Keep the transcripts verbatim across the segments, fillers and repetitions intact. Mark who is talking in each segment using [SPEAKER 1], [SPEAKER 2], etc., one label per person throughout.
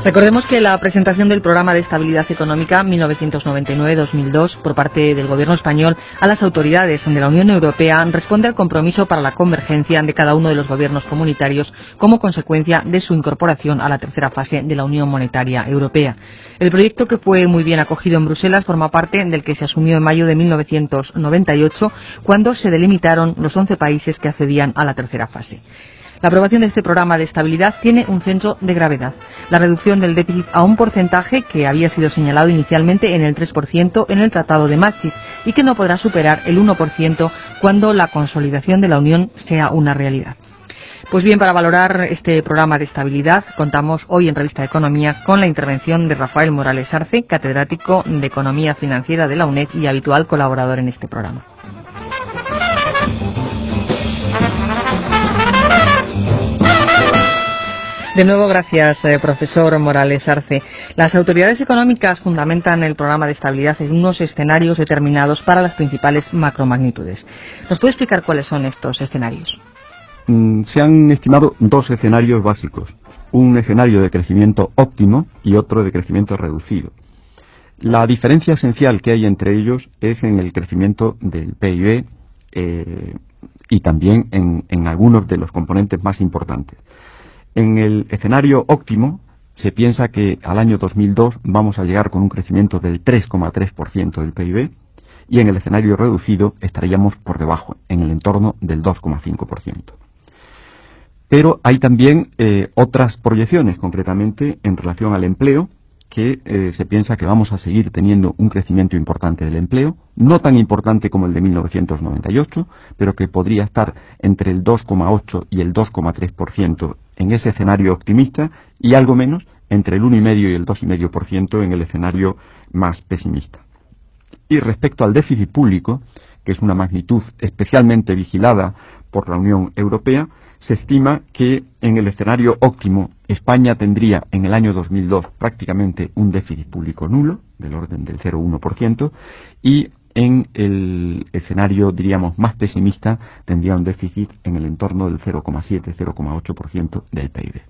[SPEAKER 1] Recordemos que la presentación del Programa de Estabilidad Económica mil novecientos noventa y nueve dos mil dos por parte del Gobierno español a las autoridades de la Unión Europea responde al compromiso para la convergencia de cada uno de los gobiernos comunitarios como consecuencia de su incorporación a la tercera fase de la Unión Monetaria Europea. El proyecto, que fue muy bien acogido en Bruselas, forma parte del que se asumió en mayo de mil novecientos noventa y ocho, cuando se delimitaron los once países que accedían a la tercera fase. La aprobación de este programa de estabilidad tiene un centro de gravedad: la reducción del déficit a un porcentaje que había sido señalado inicialmente en el tres por ciento en el Tratado de Maastricht y que no podrá superar el uno por ciento cuando la consolidación de la Unión sea una realidad. Pues bien, para valorar este programa de estabilidad contamos hoy en Revista de Economía con la intervención de Rafael Morales Arce, catedrático de Economía Financiera de la UNED y habitual colaborador en este programa. De nuevo, gracias, eh, profesor Morales Arce. Las autoridades económicas fundamentan el programa de estabilidad en unos escenarios determinados para las principales macromagnitudes. ¿Nos puede explicar cuáles son estos escenarios?
[SPEAKER 2] Mm, se han estimado dos escenarios básicos: un escenario de crecimiento óptimo y otro de crecimiento reducido. La diferencia esencial que hay entre ellos es en el crecimiento del P I B eh, y también en, en algunos de los componentes más importantes. En el escenario óptimo se piensa que al año dos mil dos vamos a llegar con un crecimiento del tres coma tres por ciento del P I B, y en el escenario reducido estaríamos por debajo, en el entorno del dos coma cinco por ciento. Pero hay también eh, otras proyecciones, concretamente en relación al empleo, que eh, se piensa que vamos a seguir teniendo un crecimiento importante del empleo, no tan importante como el de mil novecientos noventa y ocho, pero que podría estar entre el dos coma ocho y el dos coma tres por ciento en ese escenario optimista, y algo menos entre el uno coma cinco y el dos coma cinco por ciento en el escenario más pesimista. Y respecto al déficit público, que es una magnitud especialmente vigilada por la Unión Europea, se estima que en el escenario óptimo España tendría en el año dos mil dos prácticamente un déficit público nulo, del orden del cero coma uno por ciento, y en el escenario, diríamos, más pesimista tendría un déficit en el entorno del cero coma siete a cero coma ocho por ciento del P I B.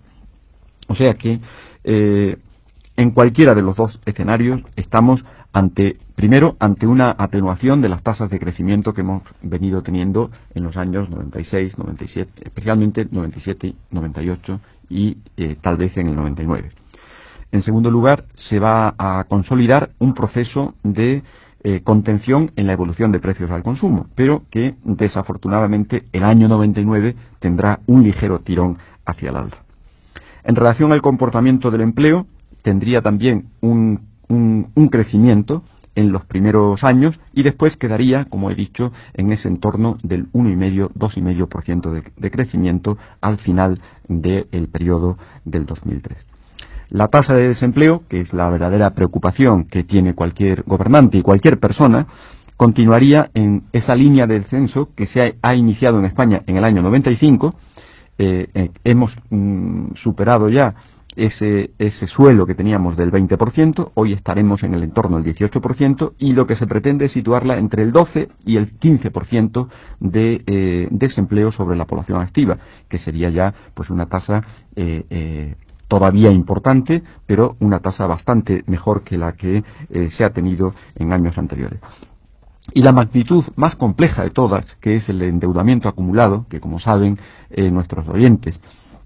[SPEAKER 2] O sea que eh, en cualquiera de los dos escenarios estamos ante, primero, ante una atenuación de las tasas de crecimiento que hemos venido teniendo en los años noventa y seis, noventa y siete, especialmente noventa y siete, noventa y ocho y eh, tal vez en el noventa y nueve. En segundo lugar, se va a consolidar un proceso de eh, contención en la evolución de precios al consumo, pero que desafortunadamente el año noventa y nueve tendrá un ligero tirón hacia el alza. En relación al comportamiento del empleo, tendría también un, un, un crecimiento en los primeros años y después quedaría, como he dicho, en ese entorno del uno coma cinco a dos coma cinco por ciento de, de crecimiento al final del periodo del dos mil tres. La tasa de desempleo, que es la verdadera preocupación que tiene cualquier gobernante y cualquier persona, continuaría en esa línea de descenso que se ha, ha iniciado en España en el año noventa y cinco. Eh, eh, hemos mm, superado ya ese, ese suelo que teníamos del veinte por ciento, hoy estaremos en el entorno del dieciocho por ciento, y lo que se pretende es situarla entre el doce y el quince por ciento de eh, desempleo sobre la población activa, que sería ya pues una tasa eh, eh, todavía importante, pero una tasa bastante mejor que la que eh, se ha tenido en años anteriores. Y la magnitud más compleja de todas, que es el endeudamiento acumulado, que como saben eh, nuestros oyentes,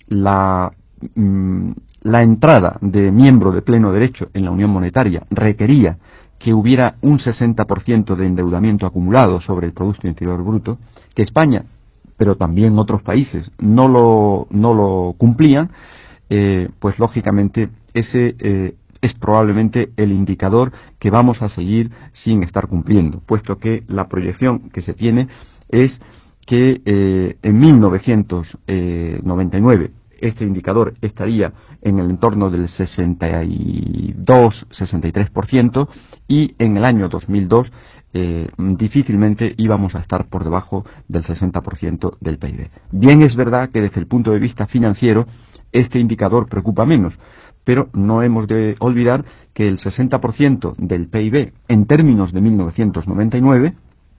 [SPEAKER 2] la, mm, la entrada de miembro de pleno derecho en la Unión Monetaria requería que hubiera un sesenta por ciento de endeudamiento acumulado sobre el Producto Interior Bruto, que España, pero también otros países, no lo, no lo cumplían. Eh, pues lógicamente ese eh, es probablemente el indicador que vamos a seguir sin estar cumpliendo, puesto que la proyección que se tiene es que eh, en mil novecientos noventa y nueve este indicador estaría en el entorno del sesenta y dos a sesenta y tres por ciento y en el año dos mil dos eh, difícilmente íbamos a estar por debajo del sesenta por ciento del P I B. Bien, es verdad que desde el punto de vista financiero este indicador preocupa menos, pero no hemos de olvidar que el sesenta por ciento del P I B en términos de mil novecientos noventa y nueve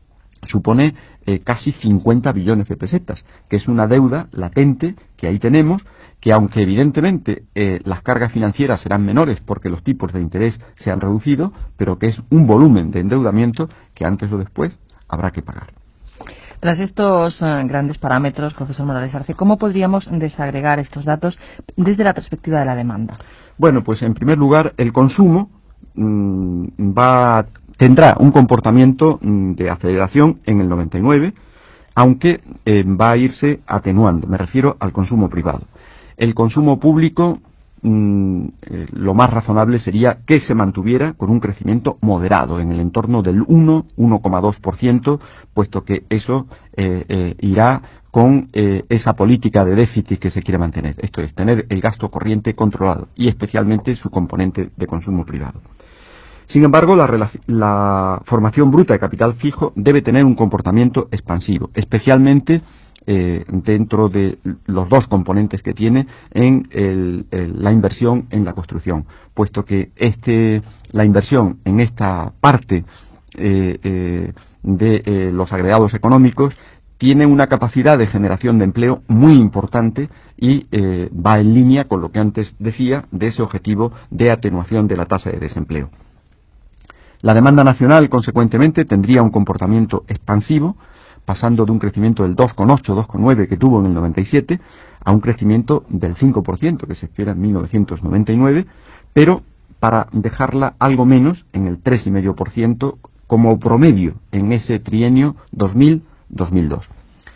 [SPEAKER 2] supone eh, casi cincuenta billones de pesetas, que es una deuda latente que ahí tenemos, que aunque evidentemente eh, las cargas financieras serán menores porque los tipos de interés se han reducido, pero que es un volumen de endeudamiento que antes o después habrá que pagar.
[SPEAKER 1] Tras estos uh, grandes parámetros, profesor Morales Arce, ¿cómo podríamos desagregar estos datos desde la perspectiva de la demanda?
[SPEAKER 2] Bueno, pues en primer lugar, el consumo mmm, va tendrá un comportamiento mmm, de aceleración en el noventa y nueve, aunque eh, va a irse atenuando. Me refiero al consumo privado. El consumo público, mmm, eh, lo más razonable sería que se mantuviera con un crecimiento moderado, en el entorno del uno, uno coma dos por ciento, puesto que eso eh, eh, irá con eh, esa política de déficit que se quiere mantener. Esto es, tener el gasto corriente controlado y especialmente su componente de consumo privado. Sin embargo, la, la formación bruta de capital fijo debe tener un comportamiento expansivo, especialmente eh, dentro de los dos componentes que tiene en el, el, la inversión en la construcción, puesto que este, la inversión en esta parte eh, eh, de eh, los agregados económicos tiene una capacidad de generación de empleo muy importante y eh, va en línea con lo que antes decía de ese objetivo de atenuación de la tasa de desempleo. La demanda nacional, consecuentemente, tendría un comportamiento expansivo, pasando de un crecimiento del dos coma ocho, dos coma nueve que tuvo en el noventa y siete a un crecimiento del cinco por ciento que se espera en mil novecientos noventa y nueve, pero para dejarla algo menos en el tres coma cinco por ciento como promedio en ese trienio dos mil a dos mil dos.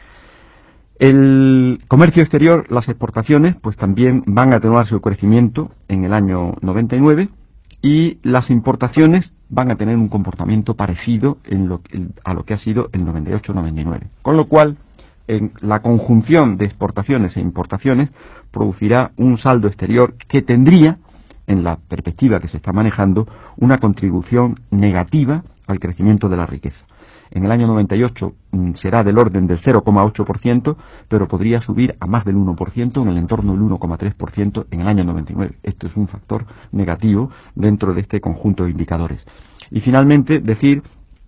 [SPEAKER 2] El comercio exterior, las exportaciones, pues también van a atenuar su crecimiento en el año noventa y nueve, y las importaciones van a tener un comportamiento parecido en lo, a lo que ha sido el noventa y ocho noventa y nueve. Con lo cual, en la conjunción de exportaciones e importaciones producirá un saldo exterior que tendría, en la perspectiva que se está manejando, una contribución negativa al crecimiento de la riqueza. En el año noventa y ocho mmm, será del orden del cero coma ocho por ciento, pero podría subir a más del uno por ciento, en el entorno del uno coma tres por ciento en el año noventa y nueve. Esto es un factor negativo dentro de este conjunto de indicadores. Y finalmente, decir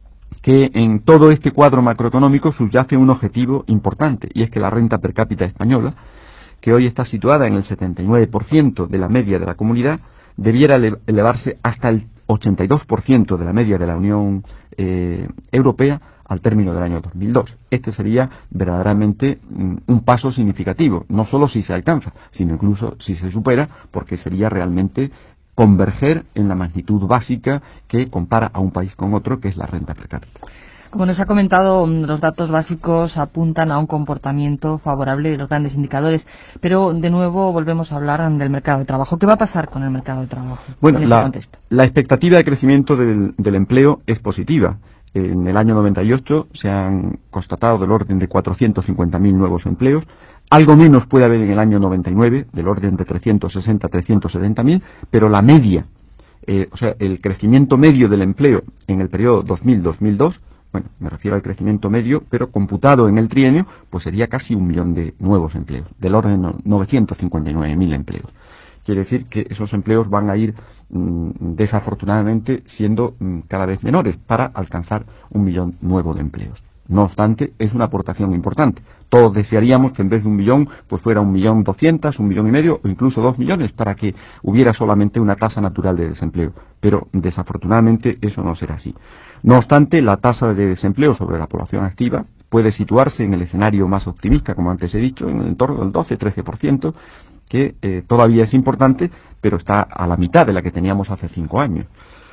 [SPEAKER 2] que en todo este cuadro macroeconómico subyace un objetivo importante, y es que la renta per cápita española, que hoy está situada en el setenta y nueve por ciento de la media de la comunidad, debiera elevarse hasta el ochenta y dos por ciento de la media de la Unión eh, Europea al término del año dos mil dos. Este sería verdaderamente mm, un paso significativo, no solo si se alcanza, sino incluso si se supera, porque sería realmente converger en la magnitud básica que compara a un país con otro, que es la renta per cápita.
[SPEAKER 1] Como nos ha comentado, los datos básicos apuntan a un comportamiento favorable de los grandes indicadores, pero de nuevo volvemos a hablar del mercado de trabajo. ¿Qué va a pasar con el mercado de trabajo?
[SPEAKER 2] Bueno,
[SPEAKER 1] en
[SPEAKER 2] la,
[SPEAKER 1] este contexto?
[SPEAKER 2] la expectativa de crecimiento del, del empleo es positiva. En el año noventa y ocho se han constatado del orden de cuatrocientos cincuenta mil nuevos empleos. Algo menos puede haber en el año noventa y nueve, del orden de trescientos sesenta a trescientos setenta mil, pero la media, eh, o sea, el crecimiento medio del empleo en el periodo dos mil a dos mil dos, bueno, me refiero al crecimiento medio, pero computado en el trienio, pues sería casi un millón de nuevos empleos, del orden de novecientos cincuenta y nueve mil empleos. Quiere decir que esos empleos van a ir mmm, desafortunadamente siendo mmm, cada vez menores para alcanzar un millón nuevo de empleos. No obstante, es una aportación importante. Todos desearíamos que en vez de un millón, pues fuera un millón doscientos, un millón y medio o incluso dos millones para que hubiera solamente una tasa natural de desempleo. Pero desafortunadamente eso no será así. No obstante, la tasa de desempleo sobre la población activa puede situarse en el escenario más optimista, como antes he dicho, en el entorno del doce a trece por ciento, que eh, todavía es importante, pero está a la mitad de la que teníamos hace cinco años.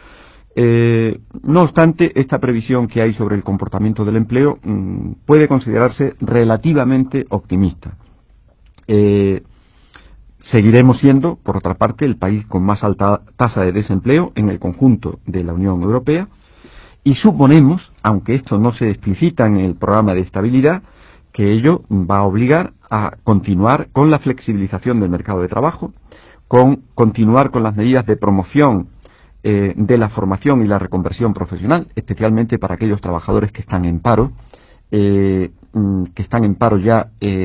[SPEAKER 2] Eh, no obstante, esta previsión que hay sobre el comportamiento del empleo mmm, puede considerarse relativamente optimista. Eh, seguiremos siendo, por otra parte, el país con más alta tasa de desempleo en el conjunto de la Unión Europea y suponemos, aunque esto no se explicita en el programa de estabilidad, que ello va a obligar a continuar con la flexibilización del mercado de trabajo, con continuar con las medidas de promoción Eh, de la formación y la reconversión profesional, especialmente para aquellos trabajadores que están en paro, eh, que están en paro ya eh,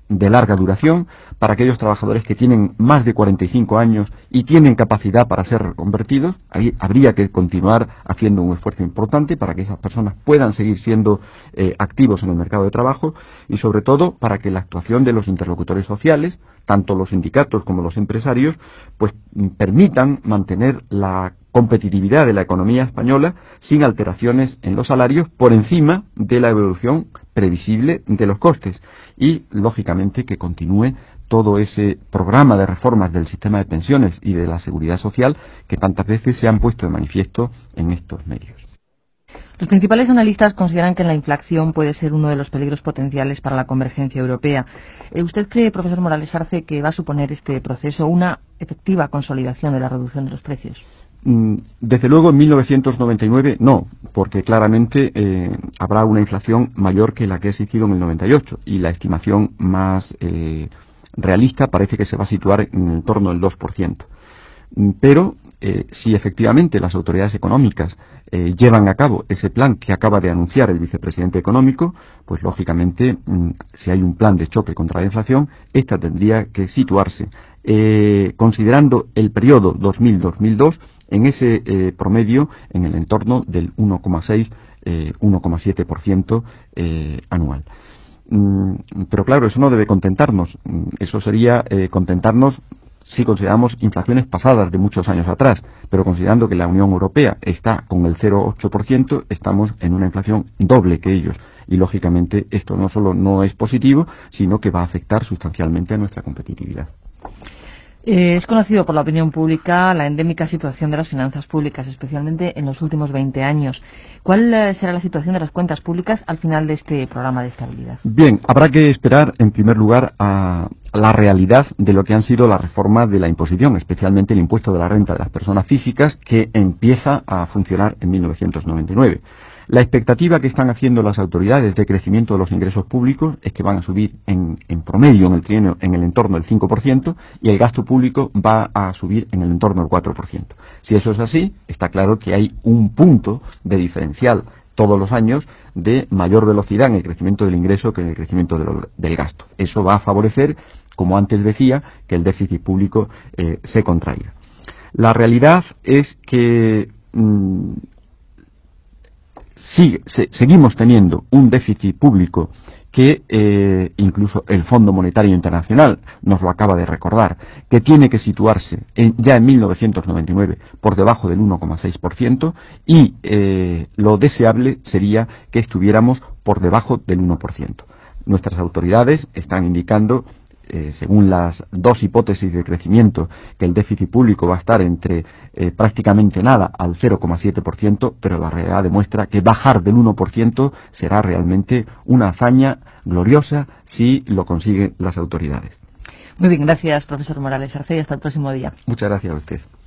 [SPEAKER 2] de larga duración para aquellos trabajadores que tienen más de cuarenta y cinco años y tienen capacidad para ser reconvertidos. Ahí habría que continuar haciendo un esfuerzo importante para que esas personas puedan seguir siendo eh, activos en el mercado de trabajo y sobre todo para que la actuación de los interlocutores sociales, tanto los sindicatos como los empresarios, pues permitan mantener la competitividad de la economía española sin alteraciones en los salarios por encima de la evolución previsible de los costes y, lógicamente, que continúe todo ese programa de reformas del sistema de pensiones y de la seguridad social que tantas veces se han puesto de manifiesto en estos medios.
[SPEAKER 1] Los principales analistas consideran que la inflación puede ser uno de los peligros potenciales para la convergencia europea. ¿Usted cree, profesor Morales Arce, que va a suponer este proceso una efectiva consolidación de la reducción de los precios?
[SPEAKER 2] Desde luego en mil novecientos noventa y nueve no, porque claramente eh, habrá una inflación mayor que la que ha existido en el noventa y ocho y la estimación más eh, realista parece que se va a situar en el torno del dos por ciento. Pero eh, si efectivamente las autoridades económicas eh, llevan a cabo ese plan que acaba de anunciar el vicepresidente económico, pues lógicamente mmm, si hay un plan de choque contra la inflación, esta tendría que situarse eh, considerando el periodo dos mil a dos mil dos en ese eh, promedio en el entorno del uno coma seis eh, uno coma siete por ciento eh, anual. Mm, pero claro, eso no debe contentarnos. Mm, eso sería eh, contentarnos si consideramos inflaciones pasadas de muchos años atrás, pero considerando que la Unión Europea está con el cero coma ocho por ciento, estamos en una inflación doble que ellos. Y lógicamente esto no solo no es positivo, sino que va a afectar sustancialmente a nuestra competitividad.
[SPEAKER 1] Eh, es conocido por la opinión pública la endémica situación de las finanzas públicas, especialmente en los últimos veinte años. ¿Cuál eh, será la situación de las cuentas públicas al final de este programa de estabilidad?
[SPEAKER 2] Bien, habrá que esperar, en primer lugar, a la realidad de lo que han sido las reformas de la imposición, especialmente el impuesto de la renta de las personas físicas, que empieza a funcionar en mil novecientos noventa y nueve. La expectativa que están haciendo las autoridades de crecimiento de los ingresos públicos es que van a subir en, en promedio en el trienio en el entorno del cinco por ciento y el gasto público va a subir en el entorno del cuatro por ciento. Si eso es así, está claro que hay un punto de diferencial todos los años de mayor velocidad en el crecimiento del ingreso que en el crecimiento de lo, del gasto. Eso va a favorecer, como antes decía, que el déficit público eh, se contraiga. La realidad es que mmm, Sí, se, seguimos teniendo un déficit público que eh, incluso el Fondo Monetario Internacional nos lo acaba de recordar, que tiene que situarse en, ya en mil novecientos noventa y nueve por debajo del uno coma seis por ciento y eh, lo deseable sería que estuviéramos por debajo del uno por ciento. Nuestras autoridades están indicando, Eh, según las dos hipótesis de crecimiento, que el déficit público va a estar entre eh, prácticamente nada al cero coma siete por ciento, pero la realidad demuestra que bajar del uno por ciento será realmente una hazaña gloriosa si lo consiguen las autoridades.
[SPEAKER 1] Muy bien, gracias, profesor Morales Arce, y hasta el próximo día.
[SPEAKER 2] Muchas gracias a usted.